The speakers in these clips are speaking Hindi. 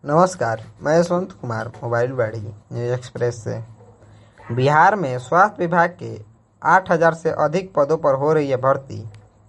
नमस्कार, मैं यशवंत कुमार मोबाइल वाड़ी न्यूज एक्सप्रेस से। बिहार में स्वास्थ्य विभाग के 8,000 से अधिक पदों पर हो रही है भर्ती।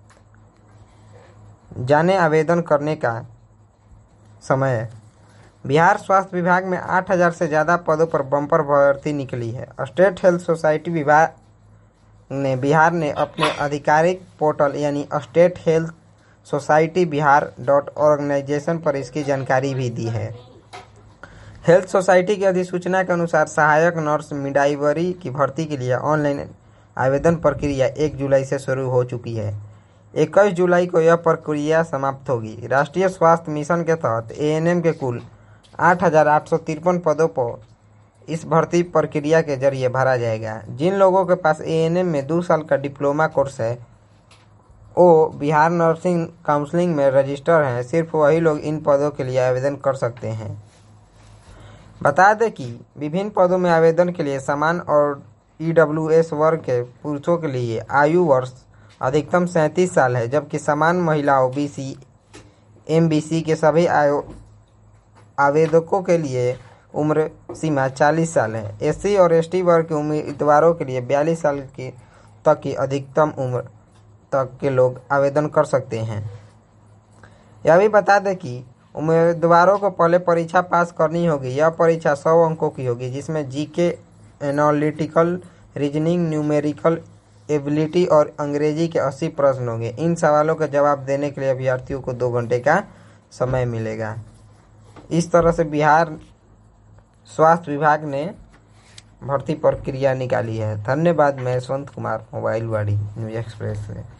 जाने आवेदन करने का समय। बिहार स्वास्थ्य विभाग में 8,000 से ज़्यादा पदों पर बम्पर भर्ती निकली है। स्टेट हेल्थ सोसाइटी विभाग ने बिहार ने अपने आधिकारिक पोर्टल यानी स्टेट हेल्थ सोसाइटी बिहार.ऑर्गेनाइजेशन पर इसकी जानकारी भी दी है। हेल्थ सोसाइटी की अधिसूचना के अनुसार सहायक नर्स मिडवाइफरी की भर्ती के लिए ऑनलाइन आवेदन प्रक्रिया 1 जुलाई से शुरू हो चुकी है। 21 जुलाई को यह प्रक्रिया समाप्त होगी। राष्ट्रीय स्वास्थ्य मिशन के तहत एएनएम के कुल 8,853 पदों पर इस भर्ती प्रक्रिया के जरिए भरा जाएगा। जिन लोगों के पास एएनएम में 2 साल का डिप्लोमा कोर्स है वो बिहार नर्सिंग काउंसिलिंग में रजिस्टर हैं। सिर्फ वही लोग इन पदों के लिए आवेदन कर सकते हैं। बता दें कि विभिन्न पदों में आवेदन के लिए समान और ईडब्ल्यूएस वर्ग के पुरुषों के लिए आयु वर्ष अधिकतम 37 साल है, जबकि समान महिलाओं बीसी एमबीसी के सभी आवेदकों के लिए उम्र सीमा 40 साल है। एससी और एसटी वर्ग के उम्मीदवारों के लिए 42 साल तक की अधिकतम उम्र तक के लोग आवेदन कर सकते हैं। यह भी बता दें कि उम्मीदवारों को पहले परीक्षा पास करनी होगी। यह परीक्षा 100 अंकों की होगी, जिसमें GK, analytical reasoning, numerical ability और अंग्रेजी के 80 प्रश्न होंगे। इन सवालों का जवाब देने के लिए अभ्यर्थियों को 2 घंटे का समय मिलेगा। इस तरह से बिहार स्वास्थ्य विभाग ने भर्ती प्रक्रिया निकाली है। धन्यवाद। मैं यशवंत कुमार मोबाइल वाड़ी न्यूज एक्सप्रेस से।